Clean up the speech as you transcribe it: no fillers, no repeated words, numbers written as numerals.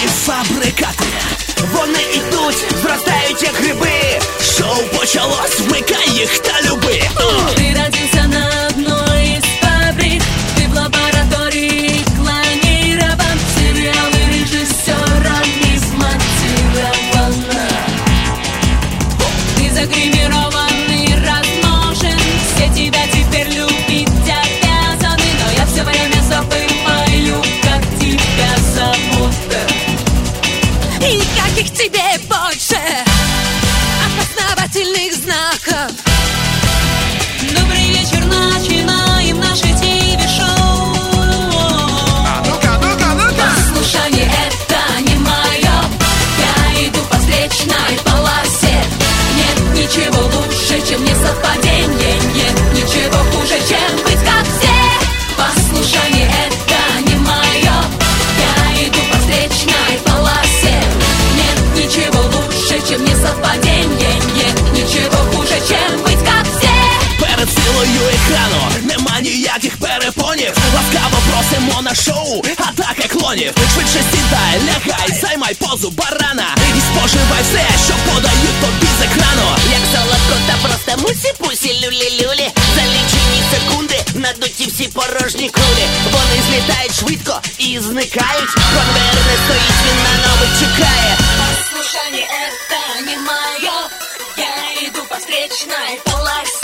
наприкати. Вони йдуть, зростають як гриби. Шоу почалось, вмикай їх та люби. Ты родился на одной из фабрик, ты в лаборатории клонирован, сериалы режиссерами смотивирована. Ты загримирован и размножен, все тебя теперь любить обязаны, но я все время забываю, как тебя зовут. И каких тебе больше опознавательных знаков. Добрый вечер, начинаем наше ТВ-шоу. Послушание это не мое, я иду по встречной полосе. Нет ничего лучше, чем несовпадение, нет ничего хуже, чем быть как все. Послушание это не мое, я иду по встречной полосе. Нет ничего лучше, чем несовпадение, нет ничего хуже, чем быть как все. Перед силою екрану нема ніяких перепонів. Ласкаво просимо на шоу атака клонів. Швидше сідай, лягай, займай позу барана і споживай все, що подають тобі з екрану. Як солодко та просто мусі-пусі, люлі-люлі. За лічені секунди надуті всі порожні кулі. Вони злітають швидко і зникають. Конвейер не стоїть, він на нових чекає. Послушание это не мое, я иду по встречной полосе.